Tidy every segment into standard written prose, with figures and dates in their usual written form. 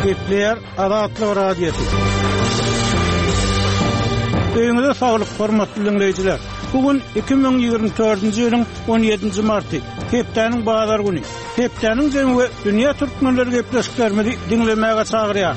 Gepler Azatlyk radiosu. Öňüňizde saglyk, hormatly dinleýijiler. Bugün 2024-nji ýylyň 17-nji marty. Hepdeniň bazar güni. Hepdeniň jemgy dünýä türkmenleri gepleşiklerimizi dinlemäge çagyrýar.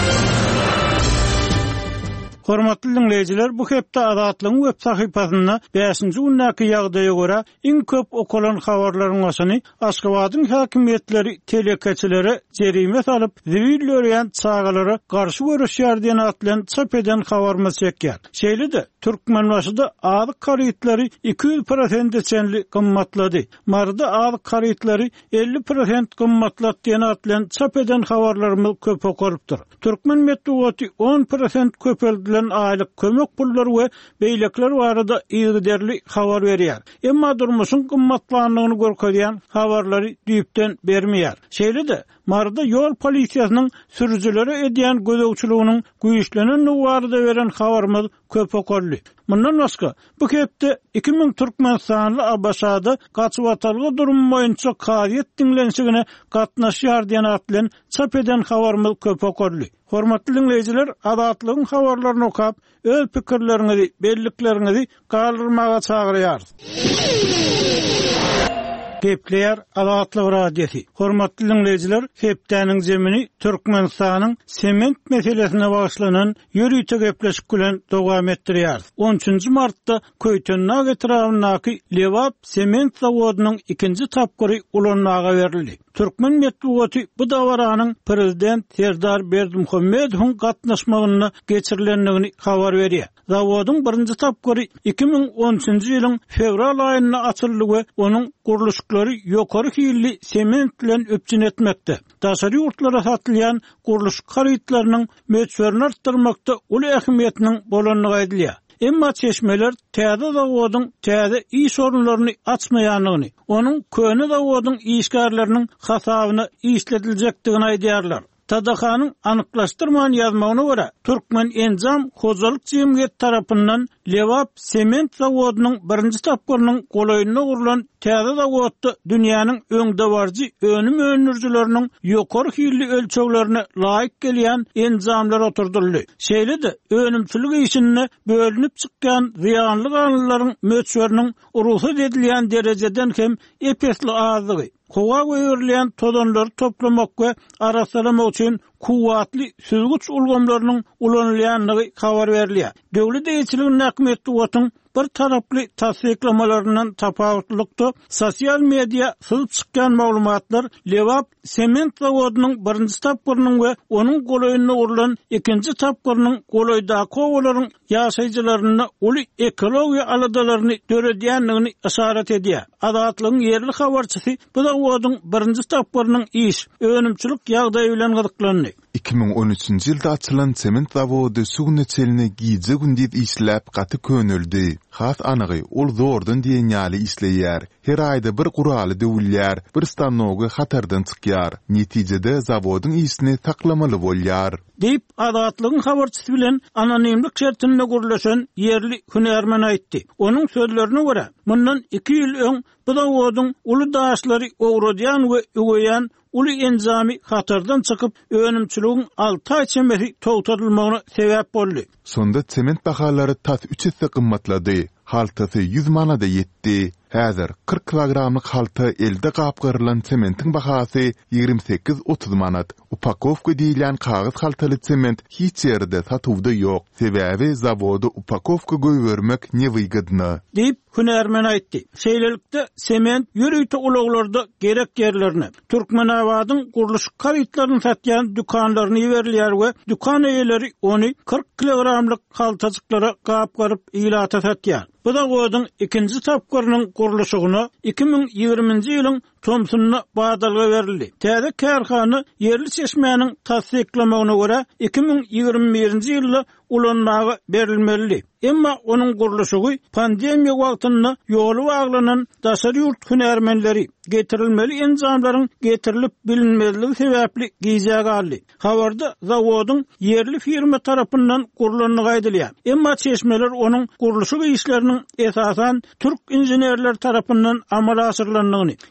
Hormatly dinleýijiler, bu hepde Azatlygyň web sahypasynda 5-nji günläki ýagdaýa görä iň köp okulan habarlaryň başyny Aşgabatyň häkimetleri telekeçilere jerime salyp zibillerýän çagalary garşy görüşýär diýen atlan çap eden habarmy çekýär. Şeýle-de Türkmenbaşyda azyk karytları 200% çenli gymmatlady. Marda azyk karytları 50% gymmatlady diýen atlan çap eden habarlarymyz köp okulypdyr. Türkmen medeniýeti 10% köpeldi. Aylık kömek pullary we beýlekler barada ýygyderli habar berýär. Emma durmuşyň gymmatlanlygyny görkezýän habarlary düýpden bermeýär. Şeýle-de marda ýol polisiýasynyň sürüjilere edýän gözegçiliginiň güýçleneni barada beren habarymyz köp okurly. Mundan başga bu hepde 2000 türkmen sanly Abaşada gaçywatarlygy durum boýunça karyet dinlenşigine gatnaşýar diýen atlan çap eden habarymyz köp okurly. Hormatly dinleýijiler, Azatlygyň habarlaryny okap, öz pikirleriňizi, belliklerinizi galdyrmaga çagyrýar. Gepler Azatlyk radiosu. Hormatly dinleýijiler, hepdeniň jemini Türkmenistanyň sement meselesine bagyşlanan ýürüýte gepleşik bilen dowam etdirýär. 13-nji martda Köýtennak etrawynaky Lewap sement zawodynyň 2-nji tapgyry ulanmaga berildi. Türkmen medeniýeti bu dawaranyň prezident Serdar Berdimuhammedowyň gatnaşmagyna geçirilendigini habar berýär. Zawodyň 1-nji tapgyry 2013-nji ýylyň fevral aýynda açyldy we onuň guruluşlary ýokary hilli sement bilen öpçün etmekde. Daşary ýurtlara satylýan guruluş karytlarynyň möçberini artdyrmakda uly ähmiýetiniň bolanlygy aýdylýar. Emma çeşmeler täze zawodyň täze iş orunlaryny açmaýanlygyny, onuň köne zawodyň işgärleriniň hasabyna işlediljekdigini aýdýarlar. Tadahanyň anyklaşdyrman ýazmagyna görä, Türkmen Enzam Hojalyk Jemgyýeti tarapyndan Lewap sement zawodynyň 1-nji tapgyrynyň golaýyna gurulan täze zawodda dünýäniň öňde barjy önüm önürjileriniň ýokary hilli ölçeglerine laýyk gelýän enzamlar oturdyldy. Şeýle-de önümçilik işine bölünip çykkan ziýanly ganlylaryň möçberiniň urusy edilýän derejeden hem epesli azlygy, kowa goýurilýän tozanlary toplamak we arasalamak üçin kuwatly süzgüç ulgamlarynyň ulanylýanlygy habar berilýär. Döwlet eýçiliginiň häkimetli wotun bir taraply tasdiklamalarinden tapawutlykda sosial media syzyp çykkan maglumatlar Lewap sement zawodynyň 1-nji tapgyrynyň we onuň golaýyna urulan 2-nji tapgyrynyň golaýdaky owalaryň ýaşaýjylaryna uly ekologiýa aladalaryny döredýänligini işaret edýär. Azatlygyň ýerli habarçysy bu zawodyň 1-nji tapgyrynyň iş, önümçilik ýagdaýy bilen gyzyklandy. 2013-nji ýylda açylan sement zawody Sugneçelini giýje gündüz işläp gaty könüldi. Has anygy ol zordan diýen ýaly işleýär. Her aýda bir guraly döwülýär, bir stanogy hatardan çykýar. Netijede zawodyň işini taklamaly bolýar. Deyip Azatlygyň habarçysy bilen anonimlik şertinde gurulşan ýerli hünärmen aýtdy. Onuň sözlerine görä, mundan 2 ýyl öň bu zawodyň uly daşlary owradýan we ögeýän uly enzami hatardan çykyp önümçiligiň 6 ay çemberi togtatylmagyna sebäp boldy. Sonda sement bahalary tas 3 hisse gymmatlady. Haltasy 100 manada ýetdi. Häzir 40 kilogramlyk halta elde gapgyrylan sementin bahasy 28-30 manat. Upakovka diýilen kağız haltaly sement hiç ýerde satywda ýok. Sebäbi zawody upakovka goýbermek newygydyny. Diýip hünärmen aýtdy. Şeýlelikde sement ýürüýte ulaglarda gerek ýerlerine Türkmenabadyň guruluş karytlaryny satýan dükanlaryny ýeberler we dükan eýeleri ony 40 kilogramlyk haltacyklara gapgaryp ýylata satýar. Bu da goýdyň 2-nji tapgyrynyň guruluşyna 2020-nji ýylyň Tomsonna badalga berildi. Täze kärhana ýerli çeşmäniň tasdiklamagyna görä 2021-nji ýylda ulanmaga berilmeli. Emma onuň guruluşy pandemiýa wagtynda ýoly baglanan daşary ýurt hünärmenleri getirilmeli enzamlaryň getirilip bilinmezligi sebäpli giýjäge aldy. Habarda zawodyň ýerli firma tarapyndan gurulanlygy aýdylýar. Emma çeşmeler onuň guruluşy işleriniň esasan türk inženerler tarapyndan amala aşyrlanlygyny, elektrik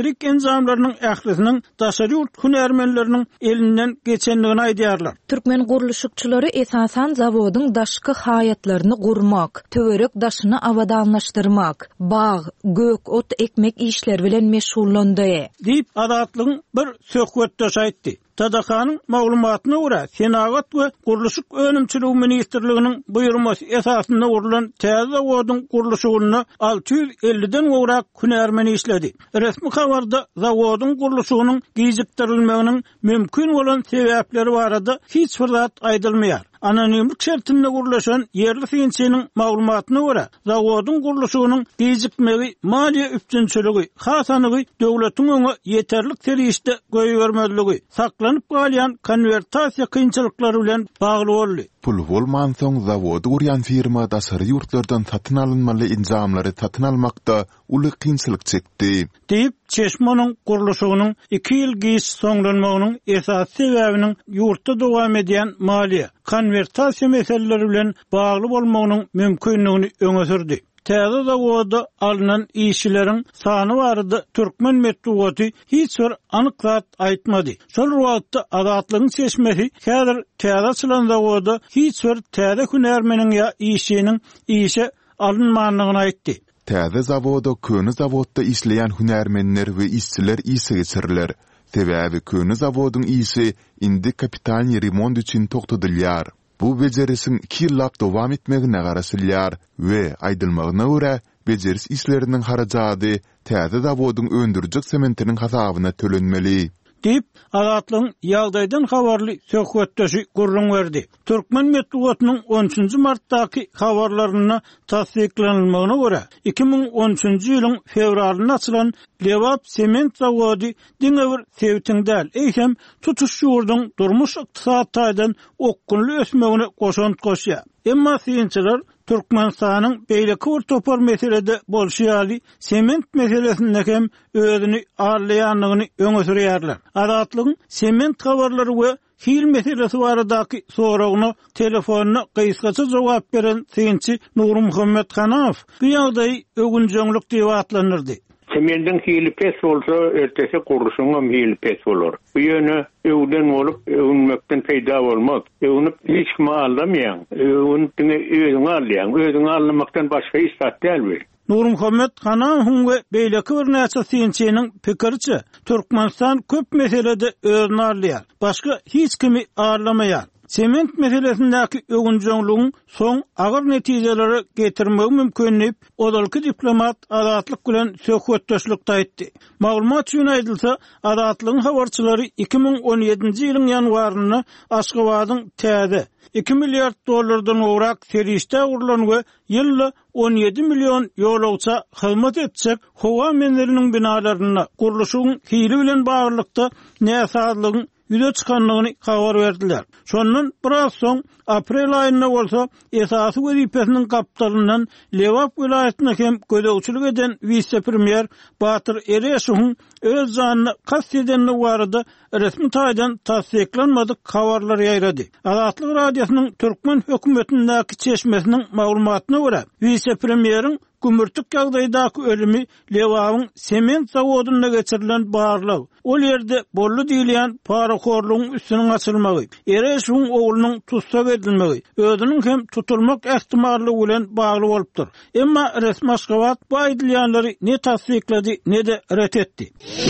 elektrik enzamlarynyň ählisiniň daşary ýurt hünärmenleriniň elinden geçendigini aýdýarlar. Türkmen guruluşçylary esasan zawodyň daşky hayatlaryny gurmak, töwerek daşyny awadanlaşdyrmak, bağ, gök, ot ekmek işleri bilen meşgullandy. Diýip adatlygyň bir söhbetdeş aýtdy. Tadakanyň maglumatyna görä, Senagat we Guruluşyk Önümçiligi Ministrliginiň buýrmasy esasynda urulan täze zawodyň guruluşyny 650-den gowrak hünärmen işledi. Resmi habarda zawodyň guruluşynyň gijikdirilmeginiň mümkin bolan sebäpleri barada hiç bir zat aýdylmaýar. Anonimlik şertinde gurulaşan yerli finçiniň maglumatyna görä, zawodyň guruluşynyň gijikmegi, maliýe üstünçiligi, hasanygy döwletiň öňe ýeterlik terişde goýbermezligi, saklanyp galýan konvertasiýa kynçylyklary bilen bagly boldy. Pul bolman soň zawody gurýan firma daşary ýurtlardan satyn alynmaly enzamlary satyn almakda uly kynçylyk çekdi. Diýip Çeşmanyň guruluşynyň 2 ýyl giç soňlanmagynyň esas sebäbiniň ýurtda dowam edýän maliýe, konvertasiýa meseleleri bilen bagly bolmagynyň mümkinligini öňe sürdi. Täze zawoda alynan işçileriň sany barada türkmen metbuaty hiç bir anyk zat aýtmady. Şol wagtda adatlygyň seçmesi häzir täze açylan zawoda hiç bir täze hünärmeniň ýa işçiniň işe alynmanlygyny aýtdy. Täze zawoda köni zawodda işleýän hünärmenler we işçiler işe geçirirler. Sebäbi köni zawodyň işi indi kapital remont üçin tokdadylýar. Bu bejerisiň 2 ýyllap dowam etmegine garaşylýar we aýdylmagyna görä bejeris işleriniň harajaty täze zawodyň öndürjek sementiniň hasabyna tölenmeli. Dip adatlyň ýagdaýdan habarly söhbetdeşi gurrun berdi. Türkmen metbuatynyň 13-nji martdaky habarlaryna tasdiklanylmagyna görä 2013-nji ýylyň fevralyna açylan Lewap sement zawody diňe bir sebäpden eýsem tutuş ýurduň durmuş ykdysadydan okkunly ösmegine goşant goşýar. Emma synçylar Türkmenistanyň beýleki bir topar meselede bolşýaly sement meselesinde hem özüni arlaýanlygyny öňe sürýärler. Adatlygyň sement habarlary we hil meselesi baradaky soragyna telefonyna gysgaça jogap beren synçy Nur Muhammed Hanaw bu ýagdaý ögünjeňlik diýip atlanyrdy. Sementin hili pes bolsa ertesi guruluşyň hili pes bolar. Bu ýöne öwden bolup öwünmekden peýda bolmak. Öwünüp hiç kim aldamaýan, öwünüňe özüň alýan, özüň almakdan başga iş däl. Nur Muhammed Hanaw we beýleki bir näçe synçynyň pikirçe Türkmenistan köp meselede özüni alýar, başga hiç kimi arlamaýar. Sement meselesindäki ögünjeňligiň soň agyr netijeleri getirmegi mümkinlip, odalky diplomat adatlyk bilen söhbetdeşlikde aýtdy. Maglumat üçin aýdylsa, adatlygyň habarçylary 2017-nji ýylyň ýanwaryny Aşgabatyň täze 2 milliard dollardan gowrak serişde urulan we ýylda 17 milyon ýolagça hyzmat etjek howa menleriniň binalaryna guruluşyň hili bilen baglykda näsadlygyň ýüze çykanlygyny habar berdiler. Şondan biraz soň aprel aýyna bolsa esasy wezipesiniň kaptalyndan Lewap vilayatyna hem gödäwçilik eden vice-premier Batyr Ereşowyň öz janyny kast edenligi barada resmi taýdan tasdiklanmadyk habarlar ýaýrady. Adatlyk radiosynyň Türkmen hökümetindäki çeşmesiniň maglumatyna görä, vice-premieriň gümürtük ýagdaýdaky ölümi Lewabyň sement zawodunda geçirilen barlyk. Ol ýerde bolly diýilýän paraxorlugyň üstüniň açylmagy, Ereşowyň oglunyň tutsak edilmegi, özüniň hem tutulmak ähtimallygy bilen bagly bolupdyr. Emma resmi Aşgabat bu aýdylýanlary ne tasdiklady, ne de ret etdi.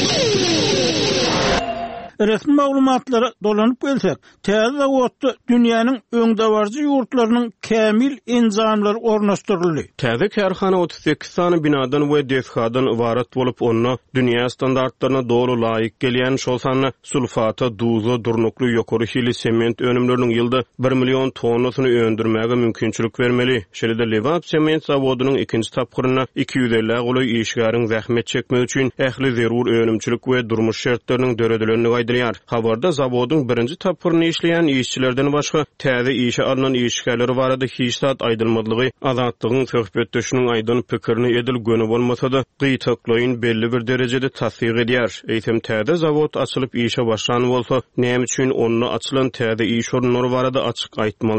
Resmi maglumatlara dolanyp gelsek, täze zawodda dünýäniň öňdewarjy ýurtlarynyň kämil enzamlary ornaşdyryldy. Täze karhana 38 sany binadan we deshadan ibarat bolup onu dünýä standartlaryna dogry laýyk gelýän şol sany sulfata, duza, durnukly ýokary hili sement önümleriniň ýylda 1 milyon tonnasyny öndürmäge mümkinçilik bermeli. Şeýle Lewap sement zawodynyň ikinji tapgyryna 250 goly işgäriň zähmet çekmek üçin ähli zerur önümçilik we durmuş şertleriniň döredilenligi habarda zawodyň birinji tapgyryny işleýän işçilerden başga täze işe alynan işgärleri barada hiç zat aýdylmadygy azatlygyň söhbetdeşiniň aýdan pikirini edil göni bolmasa-da gytaklaýyn belli bir derejede tasdiq edýär. Eýsem täze zawod açylyp işe başlany bolsa, näme üçin onu açylan täze iş orunlary barada açyk aýtmaly däl.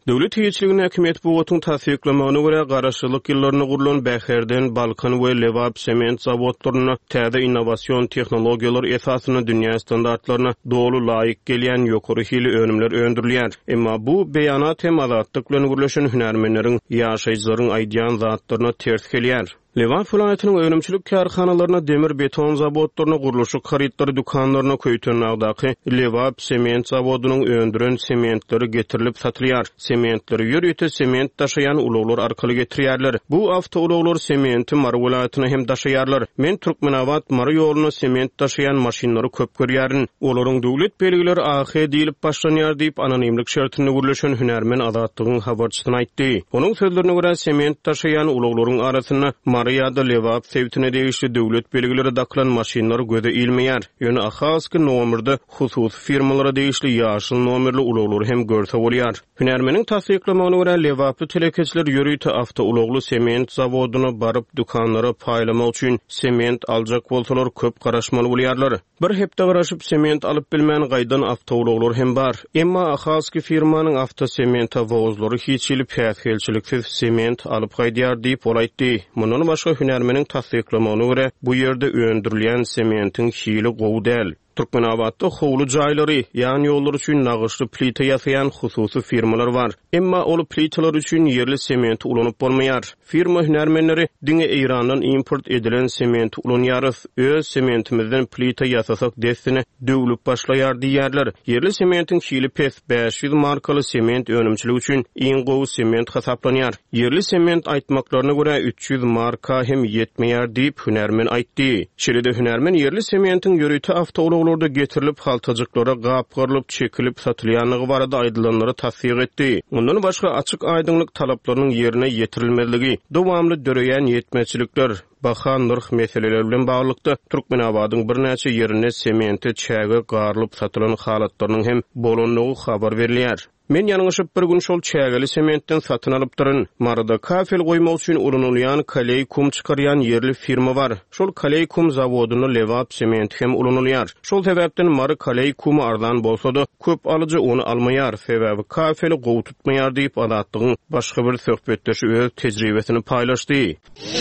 Döwlet hiçligine hökümet bu otun tasdiklamagyna görä garaşylyk ýyllaryna gurulan Bäherden Balkan we Lewap sement zawodlaryna täze innowasion tehnologiýalar esasyny dünýä standartlaryna dolu laýyk gelýän ýokary hili önümler öndürilýär. Emma bu beýanat hem azatlyk bilen gürleşen hünärmenleriň ýaşaýjylaryň aýdýan zatlaryna ters gelýär. Lewap vilayatynyň önümçilik karhanalarına demir beton zawodlaryna guruluşy haritleri dukanlaryna köýtünägdaky Lewap sement zawodunyň öndüren sementleri getirilip satylýar. Sementleri ýörüýte sement taşıyan ulaglar arkaly getirýärler. Bu awtoulaglar sementi Mary vilayatyna hem taşıýarlar. Men Türkmenawat Mary ýoluny sement taşıyan maşinlary köp görýärin. Olaryň döwlet belgileri AH diýilip başlanýar diýip anonimlik şertini gürleşen hünärmen azatlygyň habarçysyna aýtdy. Onuň sözlerine görä sement taşıyan ulaglaryň arasyna Maryada Lewap sevtine degişli döwlet belgileri daklan maşinlary göze ilmeýär. Ýöne ahasky nomerde husus firmalara degişli ýaşyl nomerli ulaglar hem görse bolýar. Hünärmeniň tasdiklamagyna görä Lewaply telekeçiler ýörüýte awtoulagly sement zawodyna baryp dukanlary paýlamak üçin sement aljak bolsalar köp garaşmaly bolýarlar. Bir hepde garaşyp sement alyp bilmän gaýdan awtoulaglar hem bar. Emma ahasky firmanyň awtosement wozlary hiçili päshelçiliksiz sement alyp gaýdýar diýip bolaýdy. Mundan başga hünärmeniň tasdiklamagyna görä bu ýerde öndürilýän sementiň hili gowy däl. Türkmenawatda howlu jaýlary, ýani ýollar üçin nagyşly plita ýasaýan hususy firmalar bar. Emma ol plitalar üçin ýerli sement ulanyp bolmaýar. Firma hünärmenleri diňe Irandan import edilen sement ulanýar. Öz sementimizden plita ýasasak destine döwlüp başlaýar diýerler. Ýerli sementiň hili pes 500 markaly sement önümçiligi üçin iň gowy sement hasaplanýar. Ýerli sement aýtmaklaryna görä 300 marka hem ýetmeýär diýip hünärmen aýtdy. Şeýle-de hünärmen ýerli sementiň ýörüýte awtoulaglarda getirilip haltacyklara gapgarylyp çekilip satylýanlygy barada aýdylanlary tasdiq etdi. Mundan başga açyk aýdyňlyk talaplarynyň ýerine ýetirilmezligi, dowamly döreýän ýetmeçilikler, baha narh meseleleri bilen baglykda Türkmenawadyň bir näçe ýerine sementi çäge garylyp satylan halatlarynyň hem bolanlygy habar berilýär. Men ýanyňyşyp bir gün şol çägeli sementden satyn alyp duryn. Marada kafel goýmak üçin ulanylýan kaley kum çykarýan ýerli firma bar. Şol kaley kum zawodyny Lewap sement hem ulanylýar. Şol sebäpden Mary kaley kumy arzan bolsa-da köp alyjy onu almaýar, sebäbi kafeli gowy tutmaýar diýip adatlygyň başga bir söhbetdeşi öz tejribesini paýlaşdy.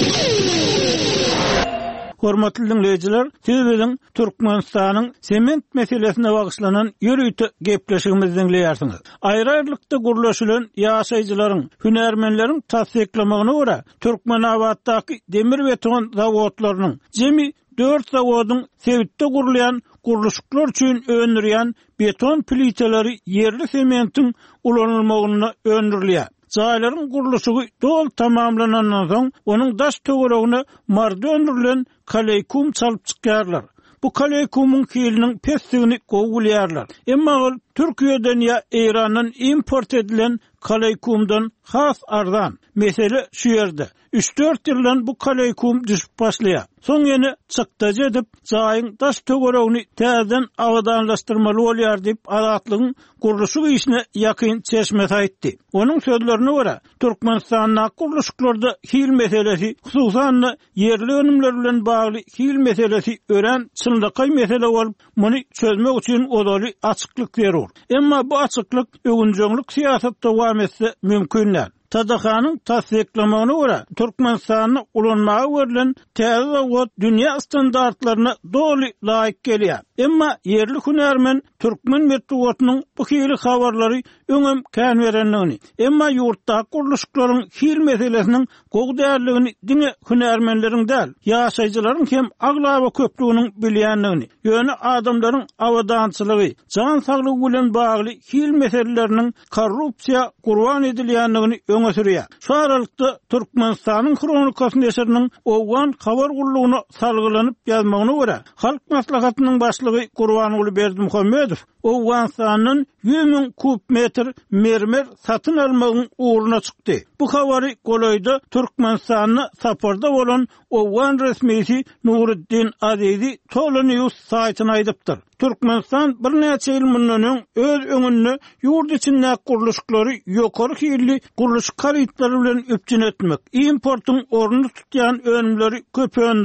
Hormatly dinleyijiler, siz Türkmenistanyň sement meselesine bagyşlanan ýörüýte gepleşigimizi dinleýärsiňiz. Aýry-aýrylykda gurulşylan ýaşaýjylaryň, hünärmenleriň tasdiklamagyna görä, Türkmenawatdaky demir beton zawodlarynyň jemi 4 zawodyň Sewitde gurulýan guruluşyklar üçin öndürýän beton pliteleri ýerli sementiň ulanylmagyna öndürilýär. Jaýlaryň guruluşy dol tamamlanandan soň onuň daş töweregine marda öndürilen kaley kum çalyp çykýarlar. Bu kaley kumyň hiliniň pesdigini gowulýarlar. Emma ol Türkiýeden ýa Irandan import edilen kaley kumdan has arzan. Mesele şu ýerde. 3-4 ýyldan bu kaley kum düşüp başlaýar. Soň ýene çykdaja edip jaýyň daş töweregini täzeden awadanlaşdyrmaly bolýar diýip azatlygyň guruluşy işine ýakyn çeşmet aýtdy. Onuň sözlerine görä, Türkmenistanyň guruluşyklarda hil meselesi, hususan ýerli önümler bilen bagly hil meselesi ören çynlykay mesele bolup, muny çözmek üçin odaly açyklyk berýär. Emma bu açyklyk öňünçilik siýasatda dowam etse mümkin näl. Tadahanyň tasdiklamagyna görä, Türkmenistanyň ulanmagy verilen täze zawod dünýä standartlaryna doly laýyk gelýär. Emma ýerli hünärmen Türkmen medeniýetiniň bu hili habarlary öňem kän berenligini, emma ýurtda guruluşyklaryň hil meselesiniň gowdärligini diňe hünärmenleriň däl, ýaşaýjylaryň hem aglaba köpliginiň bilýänligini, ýöne adamlaryň awadançylygy, jan saglygy bilen bagly hil meseleleriniň korrupsiýa gurban edilýänligini öňe sürýär. Şu aralykda Türkmenistanyň kronikasyny eseriniň owgan habar gurulugyna salgylanyp ýazmagyna görä, halk maslahatynyň başlygy Gurbanuly Berdimuhammedow Owganstanyň 100.000 kubmetr mermer satyn almagyň uğruna çykdy. Bu habary golayda Türkmenistanyň saparda bolan Owgan resmisi Nuruddin Azizi Tolu News saytyna aýdypdyr. Türkmenistan bir näçe ýyl mundan öz öňünde ýurt içinde guruluşyklary ýokary hilli guruluş karitlary bilen öpçün etmek, importyň ornuny tutýan önümleri köp öndürmek,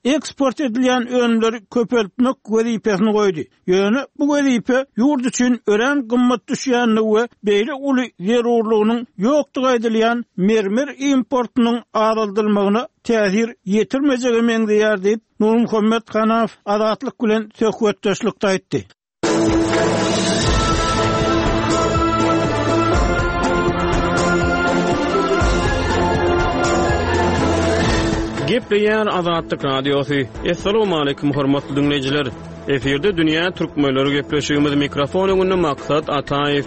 eksport edilen önümleri köpeltmek wezipesini goýdy. Ýöne bu wezipe ýurt üçin ören gymmat düşýänligi we beýle uly zerurlygynyň ýokdugy aýdylýan mermer importunyň araldylmagyna täsir ýetirmejegi meňdeýär diýip Nur Muhammed Kanaw Azatlyk bilen söhbetdeşlikde aýtdy. Gepleýär Azatlyk radiosu. Assalamu alaykum hormatly dinleýijiler. Eferde dünýä türkmenleri gepleşigimiz mikrofon öňünde maksat Ataýew.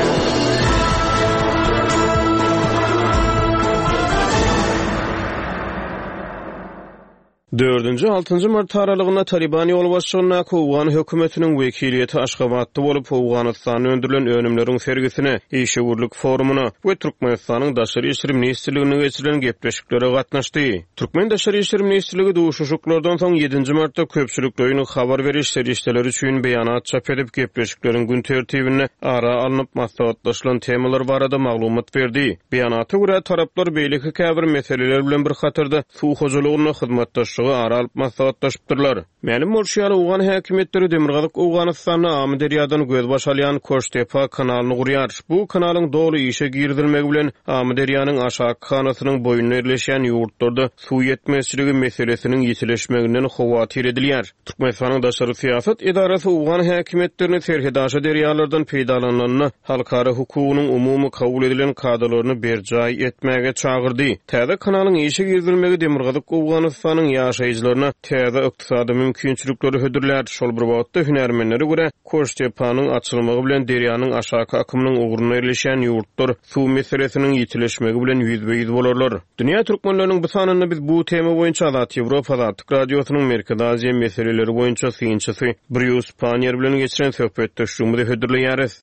4-6 mart aralygyna Taliban ýol başçylygyna Owgan hökümetiniň wekiliýeti Aşgabatda bolup Owganystanyň öndürilen önümleriň sergisine, Eşegurlyk forumuna we Türkmenistanyň daşary işleri ministrligine geçirilen gepleşiklere gatnaşdy. Türkmen daşary işleri ministrligi duşuşuklardan soň 7 martda köpçüliklerine habar beriş serişdeleri üçin beýanat çap edip gepleşikleriň gün tertibine ara alınıp maslahatlaşylan temalar barada maglumat berdi. Beýanata görä taraplar beýleki käbir meseleler bilen bir hatyrda suw hojalygyna hyzmatdaşlygy ara alyp maslahatlaşypdyrlar. Mälim bolşýar Owgan häkimetleri Demirgazyk Owganystanyny amy derýadan göz başalýan Koştepa kanalyny gurýar. Bu kanalyň dolu işe girdilmegi bilen amy derýanyň aşağı kanasynyň boýuna ýerleşen ýurtlarda suw ýetmezçiligi meselesiniň ýetileşmeginden howatyr edilýär. Türkmenistanyň daşary siýasat edarasy Owgan häkimetlerini serhedaşa derýalardan peýdalananyny halkara hukugynyň umumy kabul edilen kadrlaryny berjaý etmäge çagyrdy. Täze kanalyň işe girdilmegi Demirgazyk Owganystanyň ýaşaýjylaryna täze ykdysady mümkinçilikleri hödürlär. Şol bir wagtda hünärmenlere görä Koştepanyň açylmagy bilen derýanyň aşaky akymynyň ugruna ýerleşen ýurtlar suw meselesiniň ýetileşmegi bilen ýüzbeýiz bolarlar. Dünýä türkmenläriniň bu sanyny biz bu tema boýunça Azat Ýewropa radiosynyň Merkezi Aziýa meseleleri boýunça synçysy Bruce Panier bilen geçiren söhbetdeşligimizi hödürleýäris.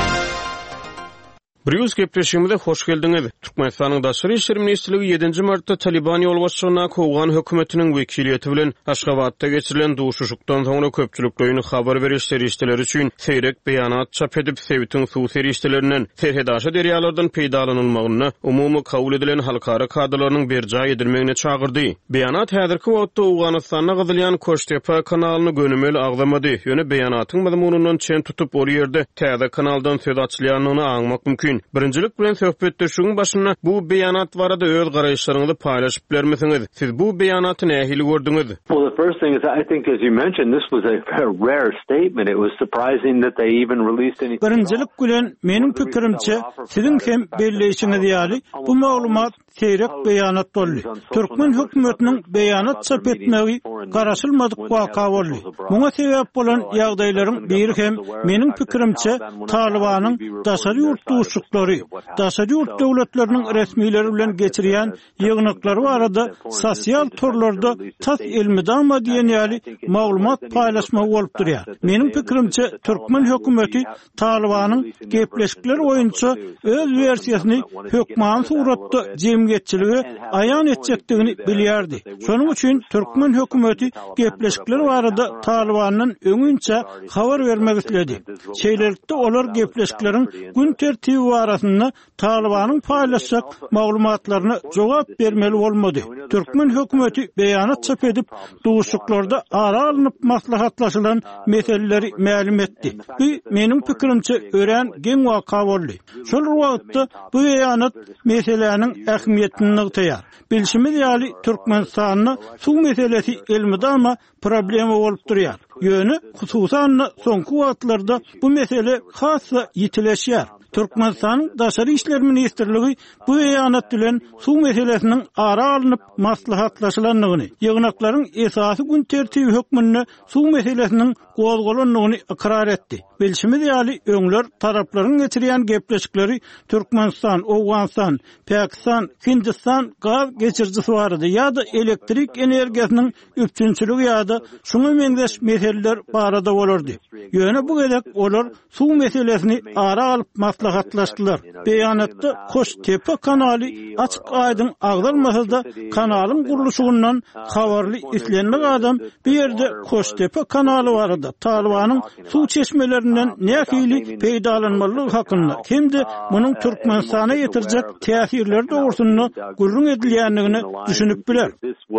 Bruce gepleşigimize hoş geldiňiz. Türkmenistanyň daşary işleri ministrligi 7 martda Taliban ýol başçylygyna Owgan hökümetiniň wekiliýeti bilen Aşgabatda geçirilen duşuşukdan soňra köpçüliklerine habar beriş serişdeleri üçin seýrek beýanat çap edip Sewitiň suw serişdelerinden serhedaşa derýalardan peýdalanylmagyna umumy kabul edilen halkara kadrlarynyň berjaý edilmegine çagyrdy. Beýanat häzirki wagtda Owganystanyna gyzylýan Koştepa kanalyny gönümeli agdamady. Ýöne beýanatyň mazmunundan çen tutup ol ýerde täze kanaldan söz açylýanyny aňmak mümkin. Birinjilik bilen söhbetdeşigiň başyna bu beýanat barada öz garaýşlaryňyzy paýlaşyp bermesiňiz. Siz bu beýanaty nähili gördüňiz? Well, the first thing is I think, as you mentioned, this was a rare statement. It was surprising that they even released anything. Birinjilik bilen meniň pikirimçe siziň hem belleýişiňiz ýaly bu maglumat seýrek beýanat boldy. Türkmen hökümetiniň beýanat çap etmegi garaşylmadyk waka boldy. Muňa sebäp bolan ýagdaýlaryň biri hem meniň pikirimçe Talibanyň daşary ýurt daşary ýurt döwletleriniň resmiýleri bilen geçirýän ýygnaklary barada sosial torlarda tas elmidama diýen ýaly maglumat paýlaşmagy bolup durýar. Meniň pikirimçe Türkmen hökümeti Talibanyň gepleşikleri boýunça öz versiýasyny hökman suratda jemgyýetçiligi aýan etjekdigini bilýärdi. Şonuň üçin Türkmen hökümeti gepleşikleri barada Talibanyň öňünçe habar bermek istedi. Şeýlelikde olar gepleşikleriň gün tertibi barasynda Talibanyň paýlaşjak maglumatlaryna jogap bermeli bolmady. Türkmen hökümeti beýanat çap edip duşuklarda ara alınıp maslahatlaşylan meseleleri ma'lum etdi. Bu meniň pikirimçe ören geň waka boldy. Şol wagtda bu beýanat meseleleriň ähmiýetini nygtaýar. Bilşimiz ýaly Türkmenistanyň suw meselesi elmidama problemi bolup durýar. Ýöne hususan soňky wagtlarda bu mesele hassa ýitileşýär. Türkmenistanyň daşary işler ministrligi bu beýanat bilen suw meselesiniň ara alınıp maslahatlaşylanlygyny, ýygnaklaryň esasy gün tertibi hökmünde suw meselesiniň gozgolanlygyny ikrar etdi. Bilşimiz ýaly öňler taraplaryň geçirýän gepleşikleri Türkmenistan, Owganistan, Pakistan, Hindistan gaz geçirjisi barady ýa-da elektrik energiýasynyň üpçünçiligi ýa-da şuňa meňzeş meseleler barada bolardy. Ýöne bu gedek olar suw meselesini ara alyp maslahatlaşdylar. Beýanatda Koştepa kanaly açyk aýdyn agdalmasa da kanalyň guruluşyndan habarly islenmek adam bir ýerde Koştepa kanaly barada Talibanyň suw çeşmelerinden nähili peýdalanmalygy hakynda hem-de munyň Türkmenistana ýetirjek täsirleri dogrusyny gurrun edilýändigini düşünüp biler.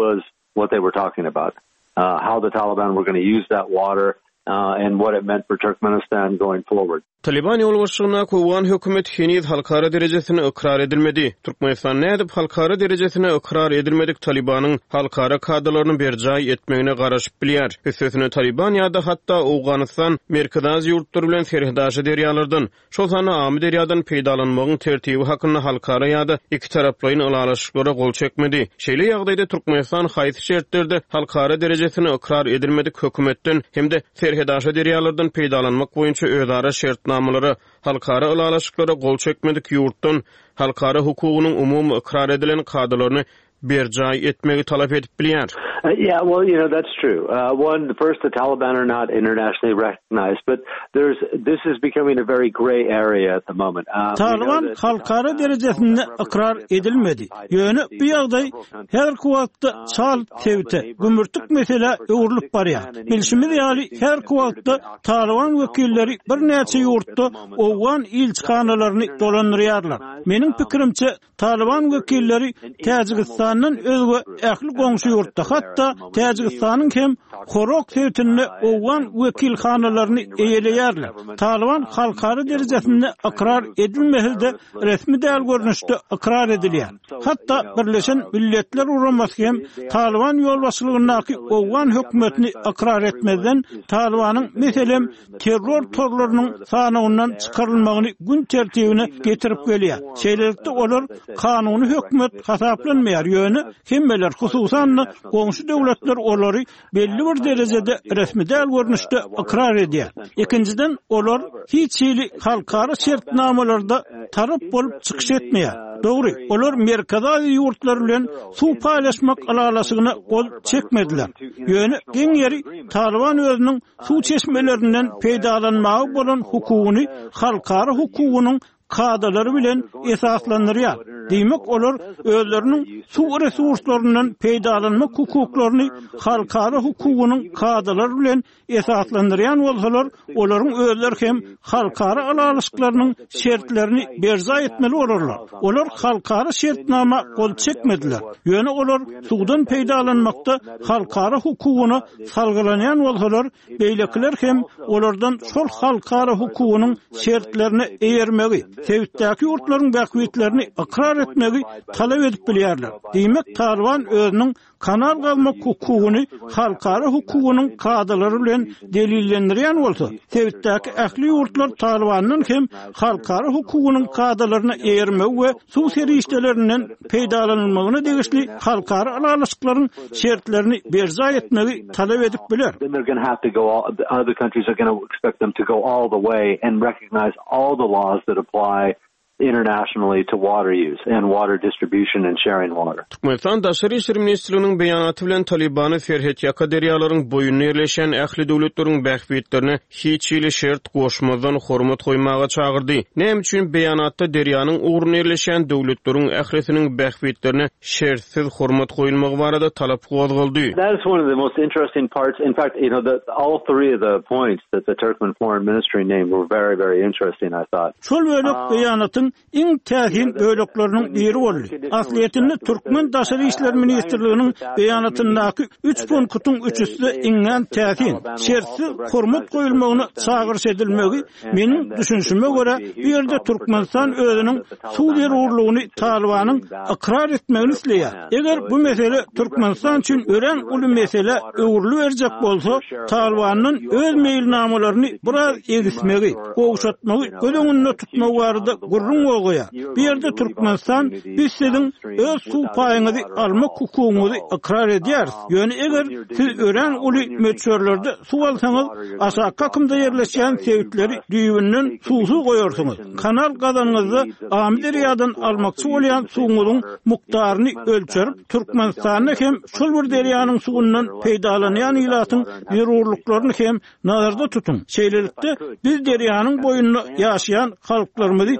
what they were talking about, how the Taliban were going to use that water, and what it meant for Turkmenistan going forward. Taliban yol başçylygyna kowan hökümet heniz halkara derejesine ikrar edilmedi. Türkmenistan nädip halkara derejesine ikrar edilmedik Talibanyň halkara kadrlaryny berjay etmegine garaşyp bilýär. Üstesine Taliban ýa-da hatda Awganistan merkezaz ýurtlar bilen serhdaşy derýalardan, şol sany amy derýadan peýdalanmagyň tertibi hakyna halkara ýa-da iki taraplaryň alalaşyklara gol çekmedi. Şeýle ýagdaýda Türkmenistan haýsy şertlerde halkara derejesine ikrar edilmedik hökümetden hem de serhdaşy derýalardan peýdalanmak boýunça özara şert namaları halkara alalaşyklara gol çekmedik ýurtdan halkara hukugynyň umumy ikrar edilen kadrlaryny berjay etmegi talap edip bilýär. Yeah, well, that's true. First, the Taliban are not internationally recognized, but this is becoming a very gray area at the moment. Taliban halkara derejesinde ikrar edilmedi. Ýöne bu ýagdaý her wagtda çal tewte, gümürtük mesele öwrülip barýar. Bilşimiz ýaly her wagtda Taliban wekilleri bir näçe ýurtda Owgan ilçihanalaryny dolandyrýarlar. Meniň pikirimçe Taliban wekilleri Täjikistanyň özgü ähli goňşy ýurtda hatta Täjikistanyň hem Horok tewtinde Owgan wekilhanalaryny eýeleýärler. Taliban halkara derejesinde ikrar edilmehilde resmi däl görnüşde ikrar edilýär. Hatta Birleşen Milletler Uramasy hem Taliban ýolbaşçylygynyňky Owgan hökümetini ikrar etmeden Talibanyň meselem terror torlarynyň sanygyndan çykarylmagyny gün tertibine getirip gelýär. Şeýlelikde olar kanuny hökümet hasaplanmaýar ýöne hemmeler hususan goňşy döwletler olary belli bir derejede resmi däl görnüşde ikrar edýär. Ikinciden olar hiç halkara şertnamalarda tarap bolup çykyş etmeýär. Dogry, olar merkezaz ýurtlar bilen suw paýlaşmak alalaşygyna gol çekmediler. Ýöne geň ýeri Taliban özüniň suw çeşmelerinden peýdalanmagy bolan hukugyny halkara hukugynyň kadrlary bilen esaslandyrýar. Diýmek olar özleriniň suw resurslarynyň peýdalanmak hukuklaryny halkara hukugynyň kadrlary bilen esaslandyrýan bolsalar, olaryň özleri hem halkara alalaşyklarynyň şertlerini berjay etmeli bolarlar. Olar halkara şertnama gol çekmediler. Ýöne olar suwdan peýdalanmakda halkara hukugyny salgılanýan bolsalar, beýlekiler hem olardan şol halkara hukugynyň şertlerini eýermegi, Sewitdäki ýurtlaryň bäkwitlerini ikrar etmegi talap edip bilýärler. Diýmek Taliban özüniň kanal galmak hukugyny halkara hukugynyň kadrlary bilen delillendirýän bolsa, Sewitdäki ähli ýurtlar Talibanyň hem halkara hukugynyň kadrlaryna eýermegi we suw serişdelerinden peýdalanmagyna degişli halkara alalaşyklaryň şertlerini berjay etmegi talap edip bilýär. They're going to have to go. Other countries are going to expect them to go all the way and recognize all the laws that apply internationally to water use and water distribution and sharing water. Türkmenistan Daşary işler ministrliginiň beýanaty bilen Talibany Ferhet ýaka derýalaryň boýuny ýerleşen ähli döwletleriň bähwitlerine hiç ýyly şert goşmadan hormat goýmaga çagyrdy. Näme üçin beýanatda derýanyň ugruny ýerleşen döwletleriň ählisiniň bähwitlerine şertsiz hormat goýulmagy barada talap gozuldy. That is one of the most interesting parts. In fact, all three of the points that the Turkmen Foreign Ministry named were very, very interesting, I thought. Şol bölek beýanatyn iň täsin bölekleriniň biri boldy. Asliýetinde Türkmen Daşary işler ministrliginiň beýanatyndaky 3 punktyň üçüsi iňňän täsin. Şertsiz hormat goýulmagyna çagyrş edilmegi meniň düşünşime görä bu ýerde Türkmenistan özüniň suw berurlugyny Talibanyň ikrar etmegini isleýär. Eger bu mesele Türkmenistan üçin ören uly mesele öwrüli berjek bolsa, Talibanyň öz meýilnamalaryny biraz egismegi, gowşatmagy, gödeňinde tutmagy barada gurrun goýar. Bu ýerde Türkmenistan biz sizin öz suw paýyňyzy almak hukugyňyzy ikrar edýär. Ýöne eger siz ören uly möçörlerde suw alsaňyz, aşağı kakymda ýerleşen sewitleri düýbünden suwsy goýarsyňyz. Kanal gazanyňyzy amy derýadan almakçy bolýan suwuňyzyň mukdaryny ölçerip Türkmenistanyň hem şol bir derýanyň suwundan peýdalanýan ýylatyň berurluklaryny hem nazarda tutun. Şeýlelikde biz derýanyň boýunda ýaşaýan halklarymyzy göçür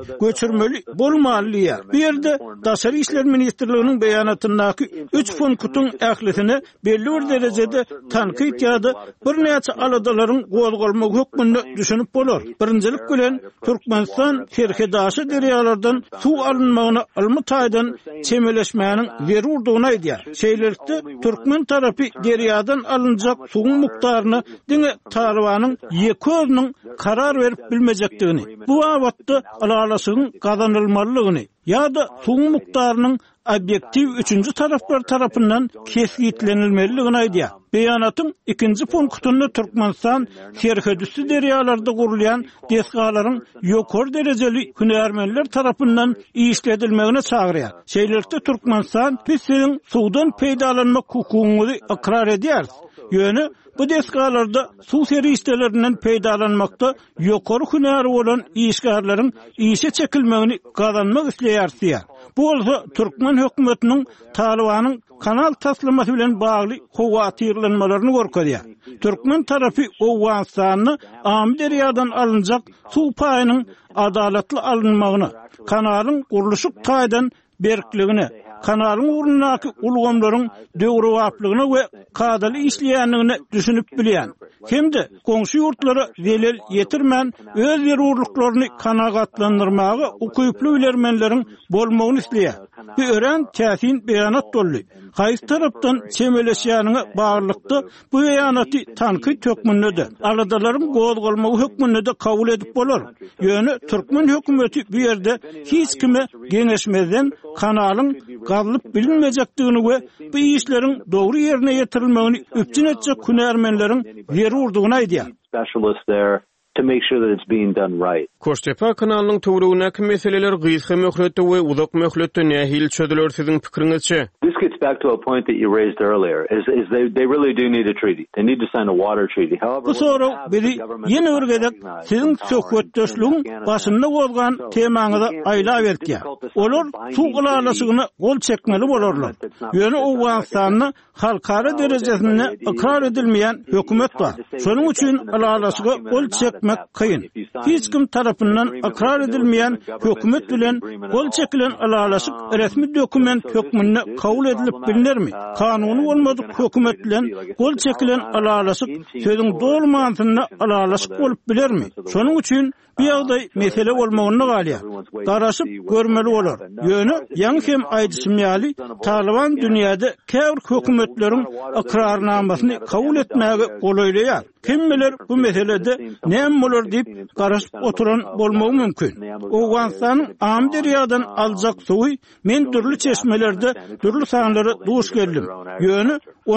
götürmeli bolmalydyr. Bu ýerde Daşary işler ministrliginiň beýanatyndaky 3 punktun ählisini belli bir derejede tanqid ýa-da bir näçe aladalaryň gozgalmagy hökmünde düşünüp bolar. Birinjilik bilen Türkmenistan Herkedaşy derýalardan suw alynmagyna almy taýdan çemeleşmäniň ýeri urdugyny aýdýar. Şeýlelikde Türkmen tarapy derýadan alınjak suwun mukdaryny diňe Talibanyň ýeközüniň karar berip bilmejekdigini, bu wagtda alalasygyň gazanylmalylygyny ýa-da suwun mukdarynyň obyektiv üçüncü taraflar tarapyndan kesgitlenilmeliligini aýdýar. Beýanatyň ikinji punktunda Türkmenistan serhedüsi derýalarda gurulýan desgalaryň ýokary derejeli hünärmenler tarapyndan işledilmegine çagyrýar. Şeýlelikde Türkmenistan pisliň suwdan peýdalanmak hukugyny ikrar edýär. Ýöne bu desgalarda suw serişdelerinden peýdalanmakda ýokary hünäri bolan işgärlerin işe çekilmegini gazanmak isleýär. Bu bolsa Türkmen hökümetiniň Talibanyň kanal taslamasy bilen bagly howatyrlanmalaryny gorkadýar. Türkmen tarapy Owganstanyny am derýadan alınjak suw paýynyň adalatly alınmagyny, kanalyň guruluşy taýdan berkligini, kanalyň urundaky ulgamlaryň döwrewaplygyny we kadaly işleýänligini düşünüp bilýän. Hemde goňşy ýurtlara zelel ýetirmän öz ýerurlyklaryny kanagatlandyrmagy ukyply bilermenleriň bolmagyny isleýär. Bu ören täsin beýanat boldy. Haýsy tarapdan çemeleşýäniňe baglykda bu beýanaty tanqid hökmünde, aladalaryň gozgalmagy hökmünde kabul edip bolar. Ýöne Türkmen hökümeti bu ýerde hiç kime geňeşmeden kanalyň gazylyp bilinmejekdigini we bu işleriň dogry ýerine ýetirilmegini öpçün etjek hünärmenleriň ýeri urdugyny aýdýar. Specialists there to make sure that it's being done right. Koştepe kanalynyň töwregindäki meseleler gyzga möhletde we uzak möhletde nähil çödüler siziň pikiриňizçe? This gets back to a point that you raised earlier, is they really do need a treaty. They need to sign a water treaty. However, bu soru biri ýene bir gedek siziň söhbetdeşligiň başynda bolgan temaňyza aýlap berýär. Olar suw gylalasygyna gol çekmeli bolarlar. Ýöne Owganstanyny halkara derejesinde ikrar edilmeýän hökümet bar. Şonuň üçin alalasyga gol çekmek kıyın. Hiç kim tarapyndan ikrar edilmeýän hökümet bilen gol çekilen alalasyk resmi dokument hökmünde kabul edilip bilinirmi? Kanuny bolmadyk hökümet bilen gol çekilen alalasyk sözüň dogry mantyna alalasyk bolup bilermi? Şonuň üçin bir ýagdaý mesele bolmagyny galýar. Garaşyp görmeli bolar. Ýöne ýa-ni hem aýdysymýaly Taliban dünýäde käwr hökümetleriň ikrarnamasyny kabul etmäge golaýlaýar. Kimmeler bu meselede näme bolar diýip garaşyp oturan bolmagy mümkin. Owganstanyň am derýadan aljak suwy men türlü çeşmelerde türlü sanlary duş geldim. Ýöne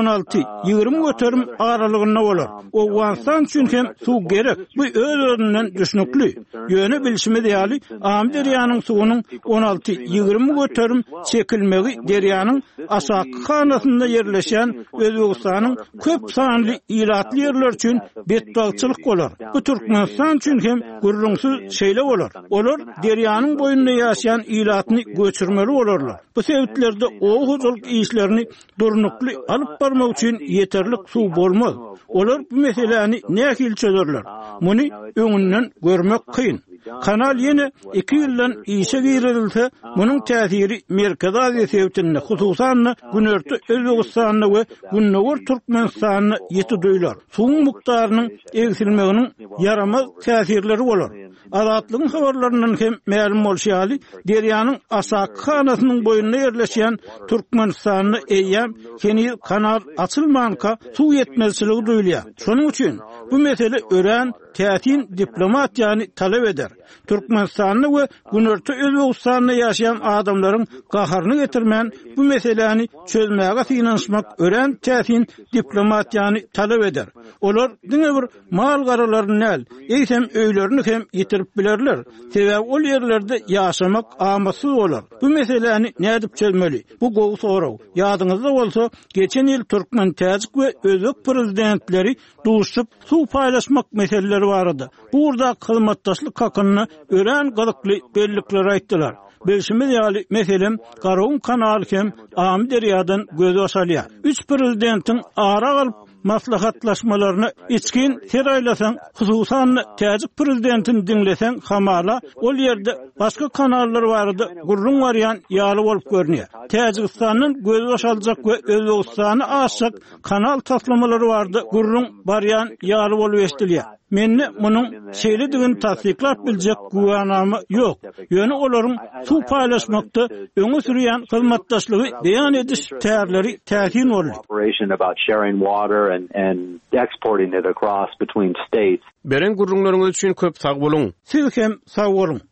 16-20 göterim aralygyna bolar. Owganstan üçin hem suw gerek. Bu öz-özünden düşünükli. Ýöne bilişime diýäli am derýanyň suwunyň 16-20 göterim çekilmegi derýanyň aşaky kanasynda ýerleşen Özbegistanyň köp sanly ýylatly ýerler üçin betdagçylyk bolar. Bu Türkmenistan üçin hem gurrunsyz şeýle bolar. Olar derýanyň boýunda ýaşaýan ýylatyny göçürmeli bolarlar. Bu sebeplerde o huzurlyk işlerini durnukly alyp barmak üçin ýeterlik suw bolmaz. Olar bu meseleni nähil çözerler. Muny öňünden görmek kıyın. Kanal ýene 2 ýyldan işe girilse, munyň täsiri Merkez Aziýa sebitinde, hususan Günörtü Özbegistanyny we Günnäwür Türkmenistanyny ýeti duýlar. Suwun mukdarynyň egsilmeginiň yaramaz täsirleri bolar. Azatlygyň habarlarynyň hem ma'lum bolýaly, derýanyň aşaky kanasynyň boýunda ýerleşýän Türkmenistanyny eýýäm keni kanal açylmanka suw ýetmezçiligi duýulýar. Şonuň üçin bu mesele ören täsin diplomatiýany talap eder. Türkmenistanyny we Günörtü Özbegistanyny ýaşaýan adamlaryň gaharyny getirmän bu meseleni çözmäge synanyşmak ören täsin diplomatiýany talap eder. Olar diňe bir mal garalaryny näl, eýsem öýlerini hem ýitirip bilerler. Sebäbi ol ýerlerde ýaşamak amasyz bolar. Bu meseleni nädip çözmeli? Bu gowy soraw. Ýadyňyzda bolsa, geçen ýyl Türkmen Täjik we Özbek prezidentleri duşup suw paýlaşmak meseleleri barady. Bu urda hyzmatdaşlyk hakyny ören galykly bellikler aýtdylar. Belşimiz ýaly meselem Garawun kanaly hem am derýadan göz açalýar. 3 prezidentin ara galyp maslahatlaşmalarını içkin seraylasan, hususan täzik prezidentin dinlesen hamala, ol yerde başka kanallar vardı, gurrun varyan ýaly bolup görnýär. Täjikistanyň göz başaljak we Özbegistany aşyk kanal taslamalary vardı, gurrun baryan ýaly bolup eşdilýär. Menne munyň şeýledigini tasdiklap biljek guwanamy ýok. Ýöne olaryň suw paýlaşmakda öňe sürýän hyzmatdaşlygy beýan ediş täýärleri täkin boldy. About sharing water and exporting it across between states. Beren gurrunlaryňyz üçin köp sag bolun. Siz hem sag bolun.